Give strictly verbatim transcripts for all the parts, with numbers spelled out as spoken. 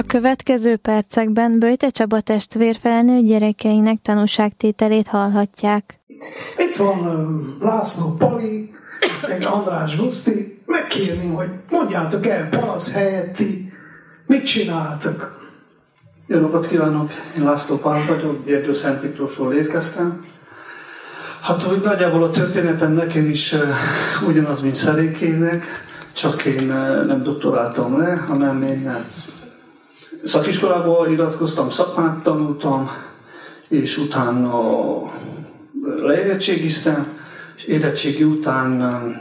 következő percekben Böjte Csaba testvér felnőtt gyerekeinek tanúságtételét hallhatják. Itt van László Pali, meg András Guszti. Megkérném, hogy mondjátok el panasz helyetti, mit csináltak? Jó napot kívánok! Én László Pál vagyok, Gyergyó-Szent Miklósról érkeztem. Hát, hogy nagyjából a történetem nekem is uh, ugyanaz, mint Szerékének, csak én uh, nem doktoráltam le, hanem én uh, szakiskolába iratkoztam, szakmát tanultam, és utána leérettségiztem, és érettségi után uh,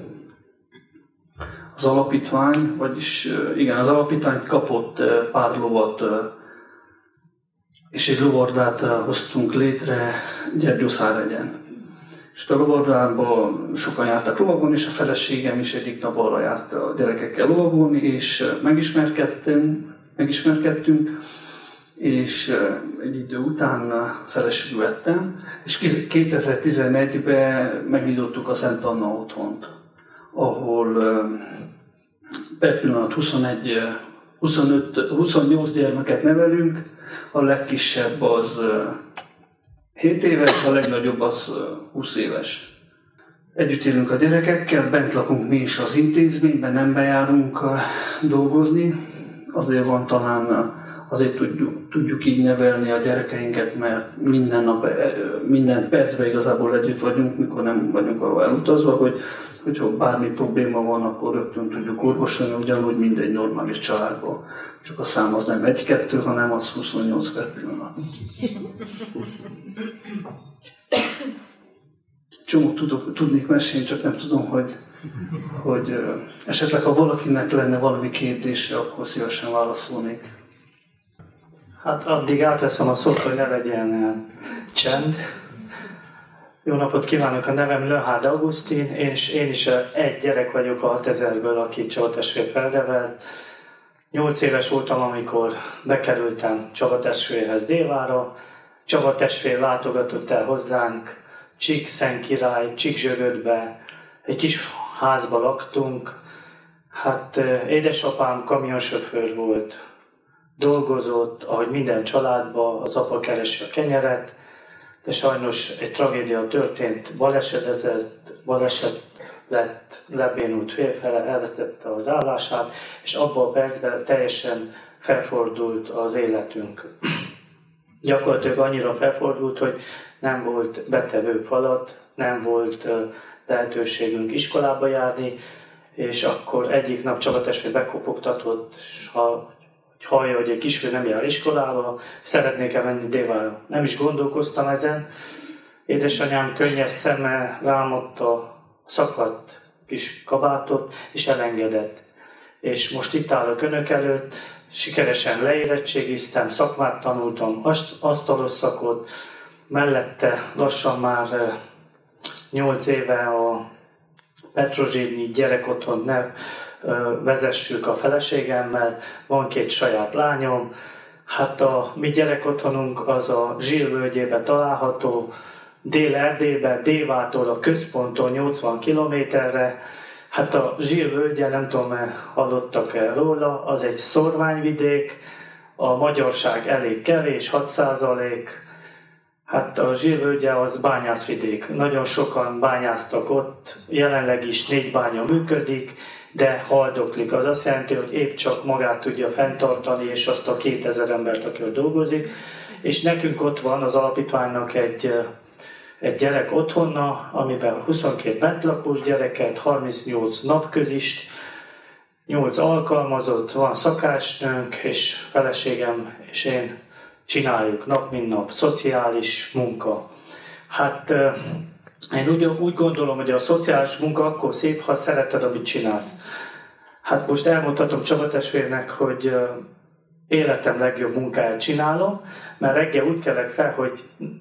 az alapítvány, vagyis uh, igen, az alapítvány kapott uh, pár lovat, uh, és egy lovardát uh, hoztunk létre Gyergyószárhegyen. És a lovardában sokan jártak lovagon, és a feleségem is egyik nap arra járt a gyerekekkel lovagolni, és megismerkedtünk, megismerkedtünk, és egy idő után feleségül vettem, és kétezer-tizenegyben megnyitottuk a Szent Anna otthont, ahol per pillanat huszonegy, huszonöt, huszonnyolc gyermeket nevelünk, a legkisebb az hét éves, a legnagyobb az húsz éves. Együtt élünk a gyerekekkel, bent lakunk mi is az intézményben, nem bejárunk dolgozni. Azért van talán, azért tudjuk, tudjuk így nevelni a gyerekeinket, mert minden nap, minden percben igazából együtt vagyunk, mikor nem vagyunk arra elutazva, hogy hogyha bármi probléma van, akkor rögtön tudjuk orvosolni, ugyanúgy mindegy normális családban. Csak a szám az nem egy-kettő, hanem az huszonnyolc per pillanat. Csomót tudok, tudnék mesélni, csak nem tudom, hogy, hogy esetleg ha valakinek lenne valami kérdése, akkor szívesen válaszolnék. Hát addig átveszem a szót, hogy ne legyen csend. Jó napot kívánok, a nevem Lehárd Augustin, és én is egy gyerek vagyok a hatezerből, aki Csaba testvér felnevelt. Nyolc éves voltam, amikor bekerültem Csaba testvérhez Dévára. Csaba testvér látogatott el hozzánk, Csíkszentkirály, Csíkzsögödbe, egy kis házba laktunk. Hát édesapám kamionsofőr volt, dolgozott, ahogy minden családban, az apa keresi a kenyeret, de sajnos egy tragédia történt, balesetezett, baleset lett, lebénult félfele, elvesztette az állását, és abban a percben teljesen felfordult az életünk. Gyakorlatilag annyira felfordult, hogy nem volt betevő falat, nem volt lehetőségünk iskolába járni, és akkor egyik nap Csaba testvér bekopogtatott, és ha hogy hallja, hogy egy kisfiú nem jár iskolába, szeretnék-e menni Dévára. Nem is gondolkoztam ezen. Édesanyám könnyes szeme rámott a szakadt kis kabátot, és elengedett. És most itt állok önök előtt, sikeresen leérettségiztem, szakmát tanultam, asztalos szakot, mellette lassan már nyolc éve a Petrozsédnyi gyerekotthont ne vezessük a feleségemmel, van két saját lányom. Hát a mi gyerekotthonunk az a Zsír völgyében található, Dél-Erdélyben, Dévától a központtól nyolcvan kilométerre. Hát a Zsír völgye, nem tudom, hallottak-e róla, az egy szórványvidék, a magyarság elég kevés, hat százalék. Hát a Zsír völgye az bányászvidék, nagyon sokan bányáztak ott, jelenleg is négy bánya működik, de haldoklik. Az azt jelenti, hogy épp csak magát tudja fenntartani, és azt a kétezer embert, aki ott dolgozik. És nekünk ott van az alapítványnak egy, egy gyerek otthonna, amiben huszonkét bentlakós gyereket, harmincnyolc napközist, nyolc alkalmazott, van szakásnőnk, és feleségem és én csináljuk nap mint nap, szociális munka. Hát én úgy, úgy gondolom, hogy a szociális munka akkor szép, ha szereted, amit csinálsz. Hát most elmondhatom Csaba testvérnek, hogy életem legjobb munkáját csinálom, mert reggel úgy kelek fel, hogy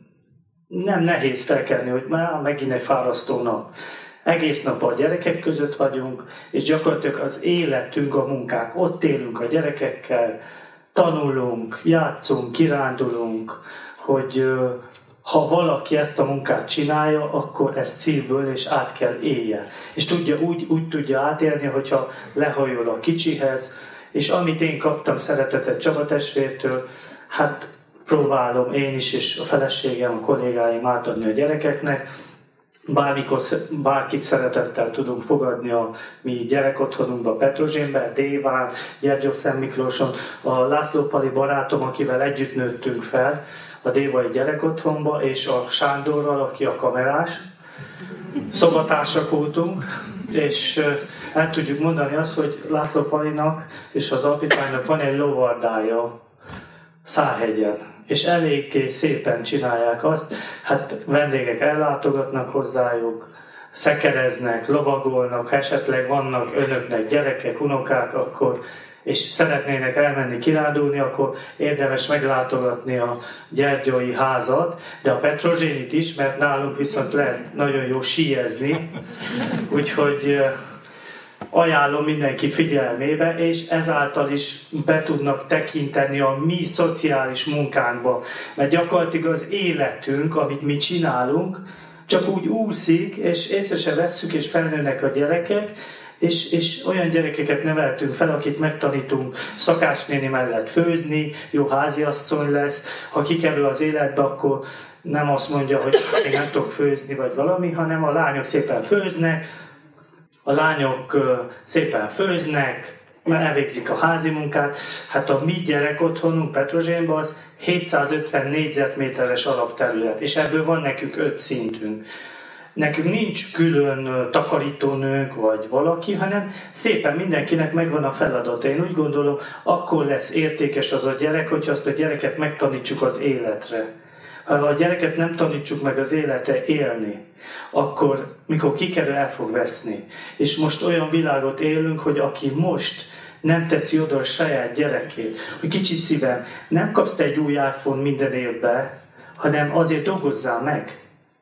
nem nehéz felkelni, hogy már megint egy fárasztó nap. Egész nap a gyerekek között vagyunk, és gyakorlatilag az életünk a munkák. Ott élünk a gyerekekkel, tanulunk, játszunk, kirándulunk, hogy ha valaki ezt a munkát csinálja, akkor ezt szívből és át kell élje. És tudja, úgy, úgy tudja átélni, hogyha lehajol a kicsihez, És amit én kaptam szeretetet Csaba testvértől, hát próbálom én is, és a feleségem, a kollégáim átadni a gyerekeknek. Bármikor bárkit szeretettel tudunk fogadni a mi gyerekotthonunkba, Petrozsénbe, Déván, Gyergyószent Miklóson. A László Pali barátom, akivel együtt nőttünk fel a dévai gyerekotthonba, és a Sándorral, aki a kamerás. Szobatársak voltunk, és el tudjuk mondani azt, hogy László Palinak és az alapítványnak van egy lovardája Szálhegyen, és eléggé szépen csinálják azt, hát vendégek ellátogatnak hozzájuk, szekereznek, lovagolnak, esetleg vannak önöknek gyerekek, unokák, akkor, és szeretnének elmenni kirándulni, akkor érdemes meglátogatni a gyergyói házat, de a Petrozsénit is, mert nálunk viszont lehet nagyon jó síezni, úgyhogy ajánlom mindenki figyelmébe, és ezáltal is be tudnak tekinteni a mi szociális munkánkba. Mert gyakorlatilag az életünk, amit mi csinálunk, csak úgy úszik, és észre se vesszük, és felnőnek a gyerekek, és, és olyan gyerekeket neveltünk fel, akit megtanítunk szakácsnéni mellett főzni, jó háziasszony lesz, ha kikerül az életbe, akkor nem azt mondja, hogy én nem tudok főzni, vagy valami, hanem a lányok szépen főznek, a lányok szépen főznek, elvégzik a házi munkát. Hát a mi gyerekotthonunk Petrozsénban az hétszázötven négyzetméteres alapterület, és ebből van nekünk öt szintünk. Nekünk nincs külön takarítónőnk vagy valaki, hanem szépen mindenkinek megvan a feladata. Én úgy gondolom, akkor lesz értékes az a gyerek, hogyha azt a gyereket megtanítsuk az életre. Ha a gyereket nem tanítsuk meg az életre élni, akkor mikor kikerül, el fog veszni. És most olyan világot élünk, hogy aki most nem teszi oda a saját gyerekét, hogy kicsi szívem, nem kapsz te egy új iPhone minden évben, hanem azért dolgozzál meg.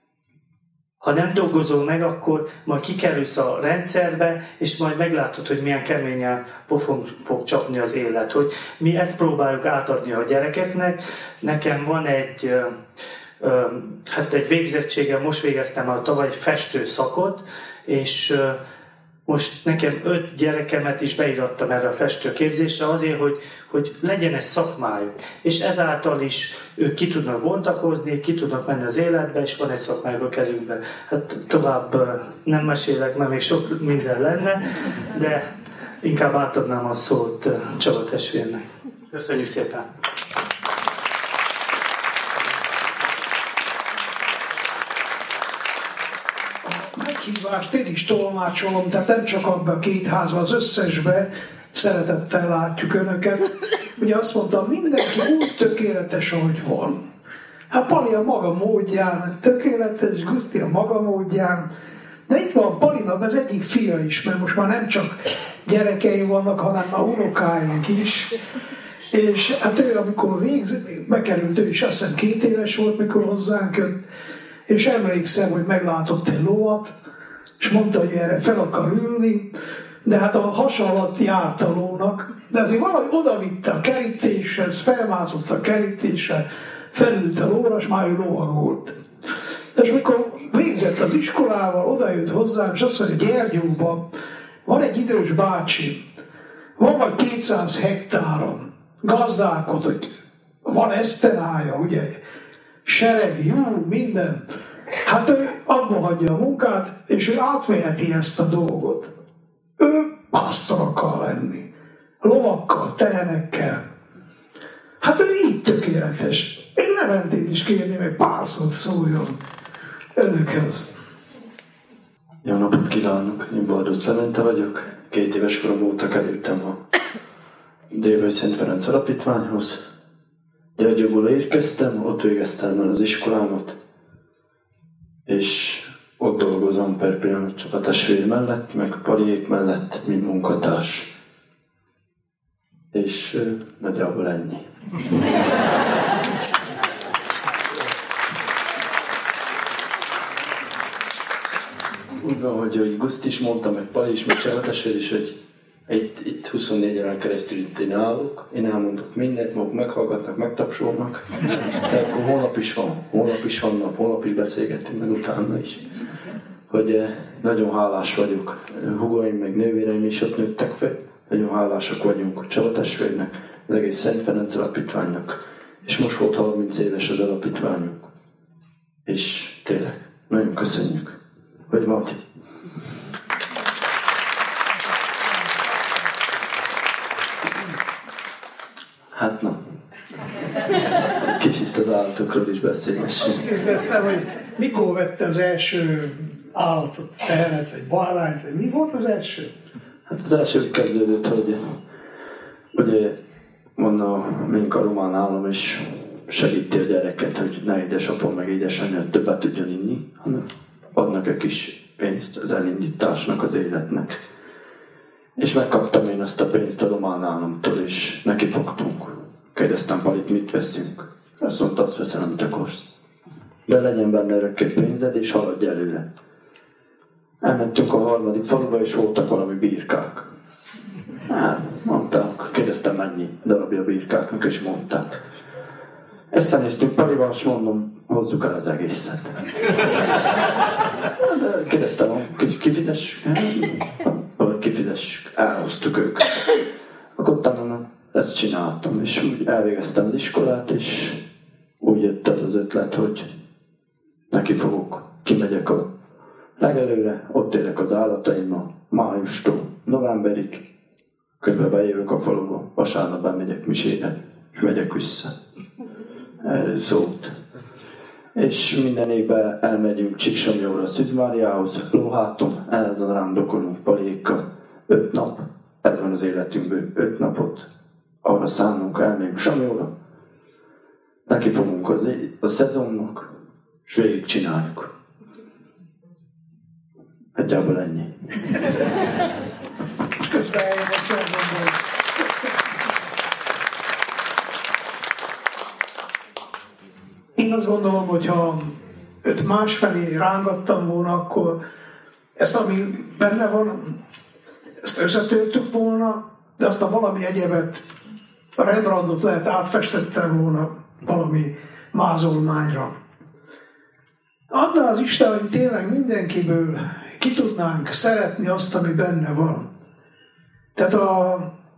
Ha nem dolgozol meg, akkor majd kikerülsz a rendszerbe, és majd meglátod, hogy milyen keményen pofon fog csapni az élet. Hogy mi ezt próbáljuk átadni a gyerekeknek. Nekem van egy, ö, ö, hát egy végzettségem, most végeztem el tavaly egy festőszakot, és ö, most nekem öt gyerekemet is beirattam erre a festőképzésre azért, hogy, hogy legyen egy szakmájuk. És ezáltal is ők ki tudnak bontakozni, ki tudnak menni az életbe, és van egy szakmájuk a kezükben. Hát tovább nem mesélek, mert még sok minden lenne, de inkább átadnám a szót Csaba testvérnek. Köszönjük szépen! Meghívást én is tolmácsolom, tehát nem csak abban a két házban, az összesbe szeretettel látjuk önöket. Ugye azt mondtam, mindenki úgy tökéletes, ahogy van. Hát Pali a maga módján, tökéletes, Guszti a maga módján, de itt van Palinak az egyik fia is, mert most már nem csak gyerekeim vannak, hanem már unokáink is. És hát ő, amikor végz, bekerült, ő is azt hiszem két éves volt, mikor hozzánk jött, és emlékszem, hogy meglátott egy lovat, és mondta, hogy erre fel akar ülni, de hát a has alatt járt a lónak, de azért valahogy odavitte a kerítéshez, felmászott a kerítésre, felült a lóra, és már ő lovagolt. És amikor végzett az iskolával, odajött hozzám, és azt mondja, hogy Gyergyóban van egy idős bácsi, van vagy kétszáz hektáron, gazdálkod, hogy van esztenája, ugye, sereg, jó, minden. Hát ő abba hagyja a munkát, és ő átveheti ezt a dolgot. Ő pásztor akar lenni. Lovakkal, tehenekkel. Hát ő így tökéletes. Én Leventét is kérném, hogy pár szót szóljon önökhöz. Jó napot kívánok! Én Baldusz Levente vagyok. Két éves korom óta kerültem a Dévai Szent Ferenc Alapítványhoz. Gyergyóból érkeztem, ott végeztem el az iskolámat, és ott dolgozom per pillanat csak a testvér mellett, meg Paliék mellett, mint munkatárs. És uh, nagyjából ennyi. Úgy van, hogy, hogy Guszt is mondta, meg Pali is, meg Csaba testvér is, hogy Itt, itt huszonnégy órán keresztül itt én állok, én elmondok mindent, maguk meghallgatnak, megtapsolnak, de akkor holnap is van, holnap is van nap, holnap is beszélgetünk, meg utána is. Hogy nagyon hálás vagyok, húgaim meg nővéreim is ott nőttek fel, Nagyon hálásak vagyunk Csaba testvérnek, az egész Szent Ferenc Alapítványnak, és most volt harminc éves az alapítványunk. És tényleg, nagyon köszönjük, hogy vagy. Hát na, kicsit az állatokról is beszélgessünk. Azt kérdeztem, hogy mikor vette az első állatot, tehenet, vagy bárányt, vagy mi volt az első? Hát az első úgy kezdődött, hogy ugye van a mink a román állam, és segíti a gyereket, hogy ne édesapon meg édesanyja többet tudjon inni, hanem adnak egy kis pénzt az elindításnak, az életnek. És megkaptam én ezt a pénzt a román államtól, és neki fogtunk. Kérdeztem Palit, mit veszünk? Azt mondta, azt veszem, amit akarsz. De legyen benne örökké pénzed, és haladj előre. Elmentünk a harmadik faluba, és voltak valami birkák. Hát, mondták, kérdeztem mennyi darabja a birkáknak, és mondták. Összenéztünk Palival, és mondom, hozzuk el az egészet. De kérdeztem, kifizessük? Vagy kifizessük? Elhoztuk őket. Akkor utána ezt csináltam, és úgy elvégeztem az iskolát, és úgy jött az ötlet, hogy neki fogok, kimegyek a legelőre, ott élek az állataimmal, májustól novemberig, közben bejövök a faluba, vasárnap bemegyek misére, és megyek vissza. Erről szólt. És minden évben elmegyünk Csíksomlyóra, Szűzmáriához, Lóháton, ezzel rándokolunk Palékkal. Öt nap, ez van az életünkből, öt napot. Arra szánunk, elmegyünk Somlyóra, neki fogunk az, a szezonnak, és végig csináljuk. Egyáltalán ennyi. Közben eljön a szorgomból. Én azt gondolom, hogy ha őt másfelé rángattam volna, akkor ezt, ami benne van, ezt összetörtük volna, de azt a valami egyebet, a Rembrandtot lehet átfestettem volna valami mázolmányra. Adná az Isten, hogy tényleg mindenkiből ki tudnánk szeretni azt, ami benne van. Tehát a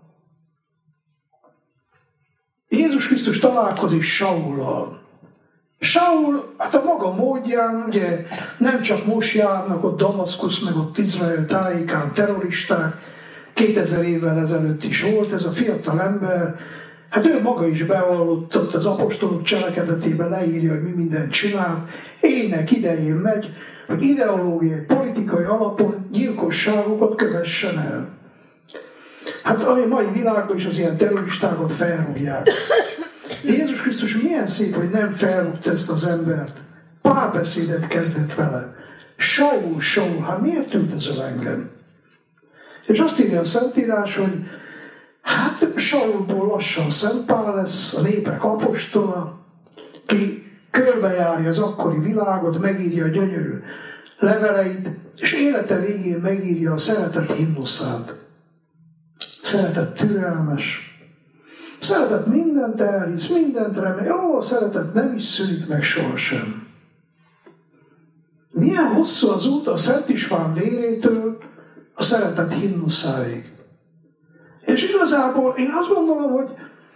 Jézus Krisztus találkozik Saullal. Saul, hát a maga módján, ugye nem csak most járnak ott Damaszkusz, meg ott Izrael tájékán terroristák, kétezer évvel ezelőtt is volt ez a fiatal ember, hát ő maga is bevallott, ott az apostolok cselekedetében leírja, hogy mi mindent csinál, ének idején megy, hogy ideológiai, politikai alapon gyilkosságokat kövessen el. Hát a mai világban is az ilyen terroristákat felrúgják. Jézus Krisztus milyen szép, hogy nem felrúgta ezt az embert. Párbeszédet kezdett vele. Saul, Saul, hát miért üldözöl engem? És azt írja a Szentírás, hogy hát Saulból lassan Szent Pál lesz, a népek apostola, ki körbejárja az akkori világot, megírja a gyönyörű leveleit, és élete végén megírja a szeretet himnuszát. Szeretet türelmes, szeretet mindent elhisz, mindent remel. Jó, a szeretet nem is szűnik meg sohasem. Milyen hosszú az út a Szent István vérétől a szeretet himnuszáig. És igazából én azt gondolom, hogy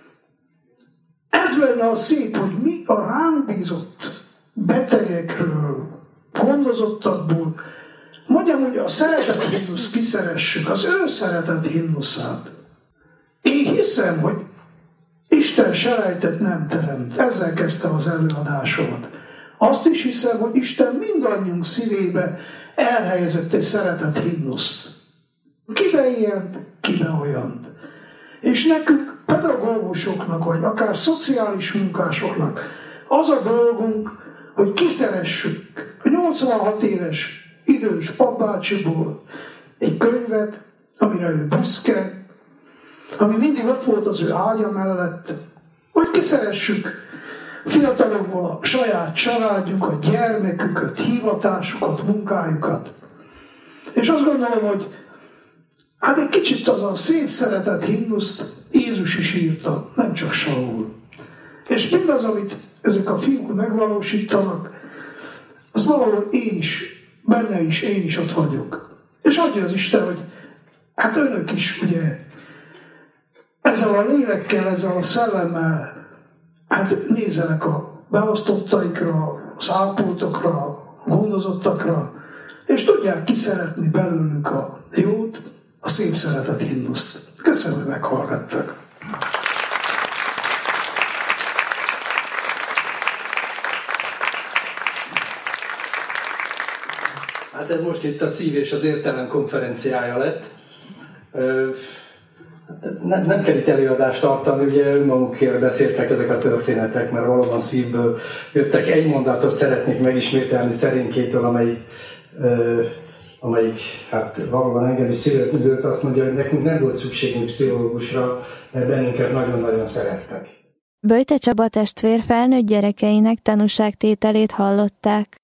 ez lenne a szép, hogy mi a ránk bízott betegekről, gondozottakból, mondjam, hogy a szeretet himnusz kiszeressük, az ő szeretet himnuszát. Én hiszem, hogy Isten selejtet nem teremt. Ezzel kezdtem az előadásomat. Azt is hiszem, hogy Isten mindannyiunk szívébe elhelyezett egy szeretet himnuszt. Kibe ilyen, kibe olyan. És nekünk, pedagógusoknak, vagy akár szociális munkásoknak az a dolgunk, hogy kiszeressük a nyolcvanhat éves idős papbácsiból egy könyvet, amire ő büszke, ami mindig ott volt az ő ágya mellett, hogy kiszeressük fiatalokból a saját családjukat, gyermeküket, hivatásukat, munkájukat. És azt gondolom, hogy hát egy kicsit az a szép szeretet himnuszt Jézus is írta, nem csak Saul. És mindaz, amit ezek a fiúk megvalósítanak, az valahol én is, benne is, én is ott vagyok. És adja az Isten, hogy hát önök is ugye ezzel a lélekkel, ezzel a szellemmel, hát nézzenek a beosztottaikra, az ápoltokra, a gondozottakra, és tudják kiszeretni belőlük a jót, a szép szeretet himnuszt. Köszönöm, hogy meghallgattak. Hát ez most itt a Szív és az Értelem konferenciája lett. Nem, nem kell itt előadást tartani, ugye önmagukért beszéltek ezek a történetek, mert valóban szívből jöttek. Egy mondatot szeretnék megismételni Szerénkétől, amelyik, amelyik hát valóban engem is szívét üdött, azt mondja, hogy nekünk nem volt szükségünk pszichológusra, mert bennünket nagyon-nagyon szerettek. Böjte Csaba testvér felnőtt gyerekeinek tanúságtételét hallották.